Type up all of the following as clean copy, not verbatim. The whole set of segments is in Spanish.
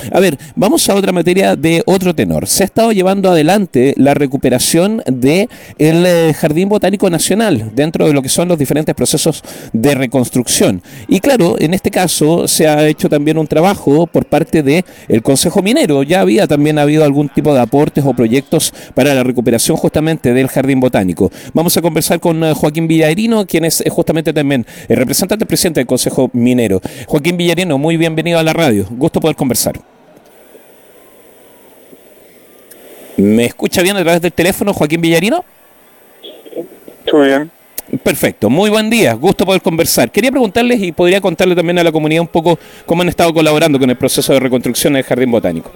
A ver, vamos a otra materia de otro tenor. Se ha estado llevando adelante la recuperación de el Jardín Botánico Nacional dentro de lo que son los diferentes procesos de reconstrucción. Y claro, en este caso se ha hecho también un trabajo por parte del Consejo Minero. Ya había también habido algún tipo de aportes o proyectos para la recuperación justamente del Jardín Botánico. Vamos a conversar con Joaquín Villarino, quien es justamente también el representante presidente del Consejo Minero. Joaquín Villarino, muy bienvenido a la radio. Gusto poder conversar. ¿Me escucha bien a través del teléfono, Joaquín Villarino? Muy bien. Perfecto, muy buen día, gusto poder conversar. Quería preguntarles y podría contarle también a la comunidad un poco cómo han estado colaborando con el proceso de reconstrucción del Jardín Botánico.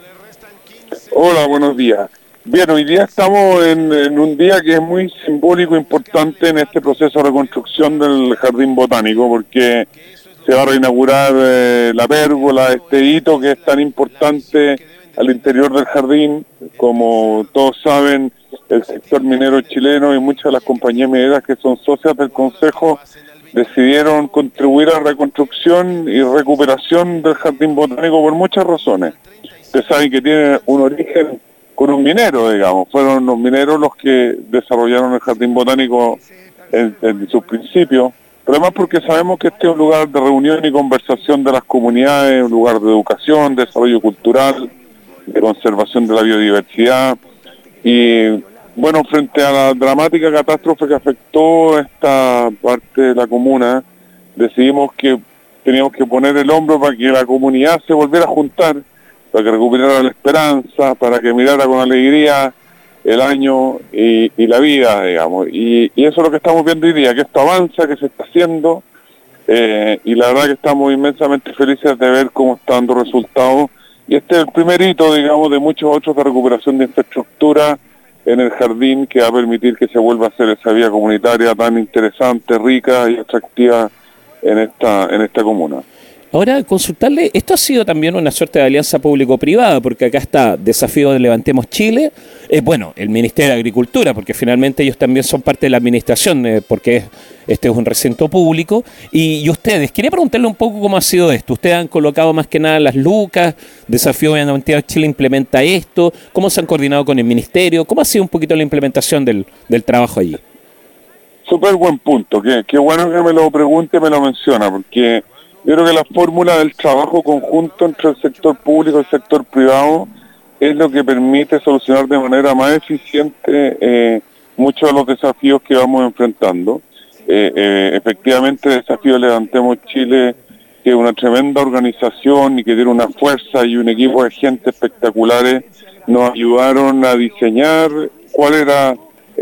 Hola, buenos días. Bien, hoy día estamos en un día que es muy simbólico e importante en este proceso de reconstrucción del Jardín Botánico, porque se va a reinaugurar la pérgola, este hito que es tan importante al interior del jardín. Como todos saben, el sector minero chileno y muchas de las compañías mineras que son socias del Consejo decidieron contribuir a la reconstrucción y recuperación del Jardín Botánico por muchas razones. Ustedes saben que tiene un origen con un minero, digamos. Fueron los mineros los que desarrollaron el Jardín Botánico en sus principios, pero además porque sabemos que este es un lugar de reunión y conversación de las comunidades, un lugar de educación, de desarrollo cultural, de conservación de la biodiversidad. Y bueno, frente a la dramática catástrofe que afectó esta parte de la comuna, decidimos que teníamos que poner el hombro para que la comunidad se volviera a juntar, para que recuperara la esperanza, para que mirara con alegría el año y la vida, digamos. Y eso es lo que estamos viendo hoy día, que esto avanza, que se está haciendo, y la verdad que estamos inmensamente felices de ver cómo está dando resultados. Y este es el primer hito, digamos, de muchos otros de recuperación de infraestructura en el jardín, que va a permitir que se vuelva a hacer esa vía comunitaria tan interesante, rica y atractiva en esta comuna. Ahora, consultarle, esto ha sido también una suerte de alianza público-privada, porque acá está Desafío de Levantemos Chile, bueno, el Ministerio de Agricultura, porque finalmente ellos también son parte de la administración, porque este es un recinto público, y ustedes, quería preguntarle un poco cómo ha sido esto. Ustedes han colocado más que nada las lucas, Desafío de Levantemos Chile implementa esto, ¿cómo se han coordinado con el Ministerio? ¿Cómo ha sido un poquito la implementación del trabajo allí? Súper buen punto, qué bueno que me lo pregunte, me lo menciona, porque yo creo que la fórmula del trabajo conjunto entre el sector público y el sector privado es lo que permite solucionar de manera más eficiente muchos de los desafíos que vamos enfrentando. Efectivamente, el Desafío Levantemos Chile, que es una tremenda organización y que tiene una fuerza y un equipo de gente espectaculares, nos ayudaron a diseñar cuál era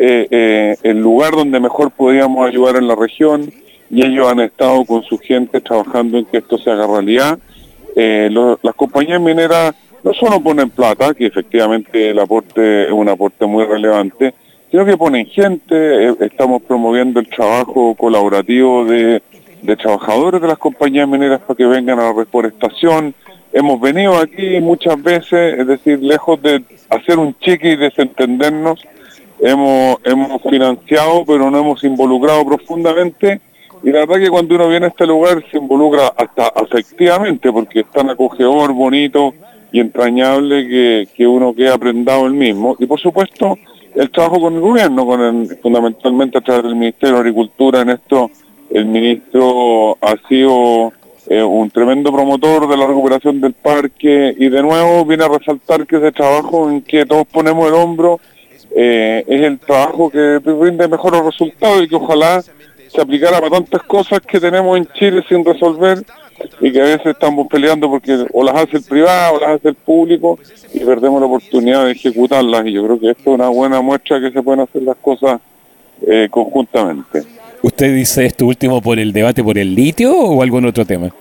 el lugar donde mejor podíamos ayudar en la región, y ellos han estado con su gente trabajando en que esto se haga realidad. Las compañías mineras no solo ponen plata, que efectivamente el aporte es un aporte muy relevante, sino que ponen gente. Estamos promoviendo el trabajo colaborativo de trabajadores de las compañías mineras para que vengan a la reforestación. Hemos venido aquí muchas veces, es decir, lejos de hacer un chique y desentendernos, hemos financiado, pero no hemos involucrado profundamente. Y la verdad que cuando uno viene a este lugar se involucra hasta afectivamente, porque es tan acogedor, bonito y entrañable que uno queda prendado el mismo. Y por supuesto, el trabajo con el gobierno, fundamentalmente a través del Ministerio de Agricultura. En esto, el ministro ha sido un tremendo promotor de la recuperación del parque, y de nuevo viene a resaltar que ese trabajo en que todos ponemos el hombro es el trabajo que rinde mejores resultados, y que ojalá se aplicara para tantas cosas que tenemos en Chile sin resolver y que a veces estamos peleando porque o las hace el privado o las hace el público y perdemos la oportunidad de ejecutarlas. Y yo creo que esto es una buena muestra que se pueden hacer las cosas conjuntamente. ¿Usted dice esto último por el debate por el litio o algún otro tema?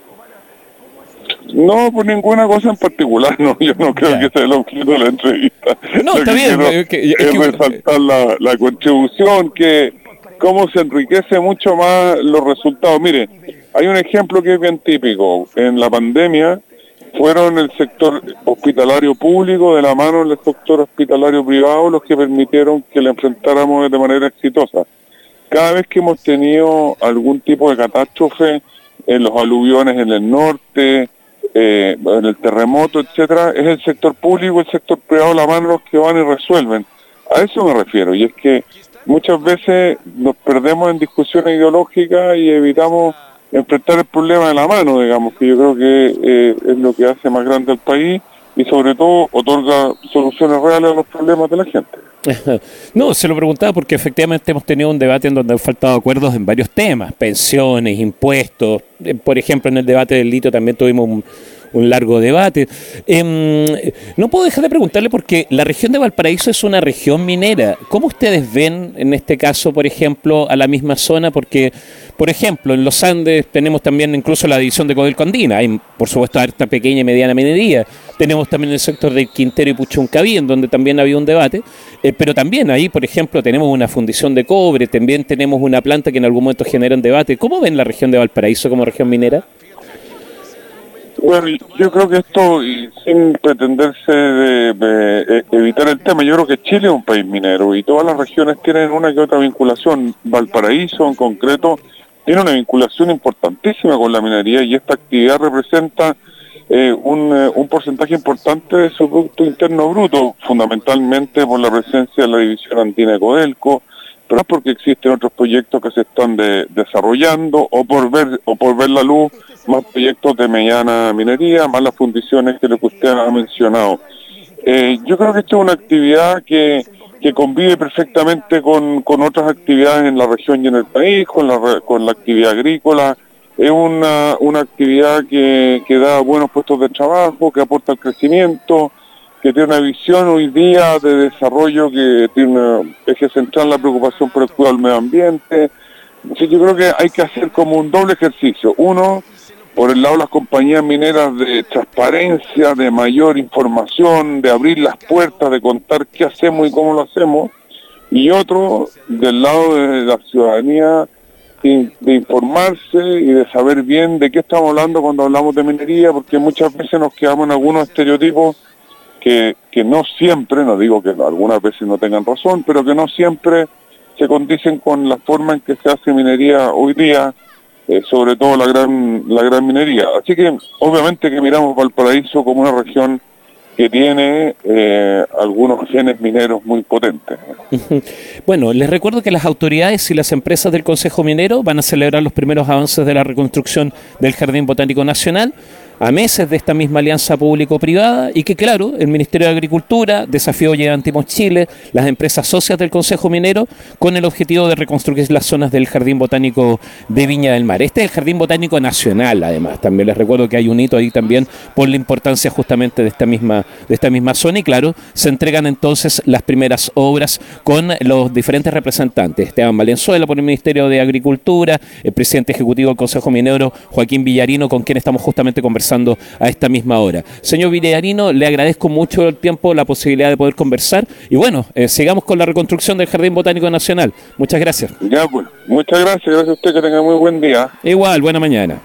No, por ninguna cosa en particular, no. Yo no creo que sea el objeto de la entrevista. No, está bien. Es resaltar la contribución, que cómo se enriquece mucho más los resultados. Mire, hay un ejemplo que es bien típico. En la pandemia fueron el sector hospitalario público de la mano del sector hospitalario privado los que permitieron que la enfrentáramos de manera exitosa. Cada vez que hemos tenido algún tipo de catástrofe en los aluviones en el norte, en el terremoto, etcétera, es el sector público, el sector privado, la mano los que van y resuelven. A eso me refiero, y es que muchas veces nos perdemos en discusiones ideológicas y evitamos enfrentar el problema de la mano, digamos, que yo creo que es lo que hace más grande al país y sobre todo otorga soluciones reales a los problemas de la gente. No, se lo preguntaba porque efectivamente hemos tenido un debate en donde han faltado acuerdos en varios temas, pensiones, impuestos. Por ejemplo, en el debate del litio también tuvimos un largo debate. No puedo dejar de preguntarle porque la región de Valparaíso es una región minera. ¿Cómo ustedes ven en este caso, por ejemplo, a la misma zona? Porque, por ejemplo, en los Andes tenemos también incluso la división de Codelco Andina. Hay, por supuesto, harta pequeña y mediana minería. Tenemos también el sector del Quintero y Puchuncaví, en donde también había un debate. Pero también ahí, por ejemplo, tenemos una fundición de cobre, también tenemos una planta que en algún momento genera un debate. ¿Cómo ven la región de Valparaíso como región minera? Bueno, yo creo que esto, y sin pretenderse de evitar el tema, yo creo que Chile es un país minero y todas las regiones tienen una que otra vinculación. Valparaíso en concreto tiene una vinculación importantísima con la minería y esta actividad representa un porcentaje importante de su Producto Interno Bruto, fundamentalmente por la presencia de la división andina de Codelco, pero porque existen otros proyectos que se están desarrollando o por ver la luz, más proyectos de mediana minería, más las fundiciones que usted ha mencionado. Yo creo que esto es una actividad que convive perfectamente con otras actividades en la región y en el país, con la actividad agrícola. Es una actividad que da buenos puestos de trabajo, que aporta al crecimiento, que tiene una visión hoy día de desarrollo que tiene un eje central la preocupación por el cuidado del medio ambiente. Entonces yo creo que hay que hacer como un doble ejercicio. Uno, por el lado de las compañías mineras, de transparencia, de mayor información, de abrir las puertas, de contar qué hacemos y cómo lo hacemos. Y otro, del lado de la ciudadanía, de informarse y de saber bien de qué estamos hablando cuando hablamos de minería, porque muchas veces nos quedamos en algunos estereotipos que no siempre, no digo que algunas veces no tengan razón, pero que no siempre se condicen con la forma en que se hace minería hoy día, sobre todo la gran minería. Así que obviamente que miramos Valparaíso como una región que tiene algunos genes mineros muy potentes. Bueno, les recuerdo que las autoridades y las empresas del Consejo Minero van a celebrar los primeros avances de la reconstrucción del Jardín Botánico Nacional a meses de esta misma alianza público-privada y que, claro, el Ministerio de Agricultura, Desafío Llevantimos Chile, las empresas socias del Consejo Minero, con el objetivo de reconstruir las zonas del Jardín Botánico de Viña del Mar. Este es el Jardín Botánico Nacional, además. También les recuerdo que hay un hito ahí también por la importancia justamente de esta misma zona y, claro, se entregan entonces las primeras obras con los diferentes representantes. Esteban Valenzuela por el Ministerio de Agricultura, el presidente ejecutivo del Consejo Minero, Joaquín Villarino, con quien estamos justamente conversando a esta misma hora. Señor Villarino, le agradezco mucho el tiempo, la posibilidad de poder conversar y bueno, sigamos con la reconstrucción del Jardín Botánico Nacional. Muchas gracias. Ya, pues, muchas gracias a usted, que tenga muy buen día. Igual, buena mañana.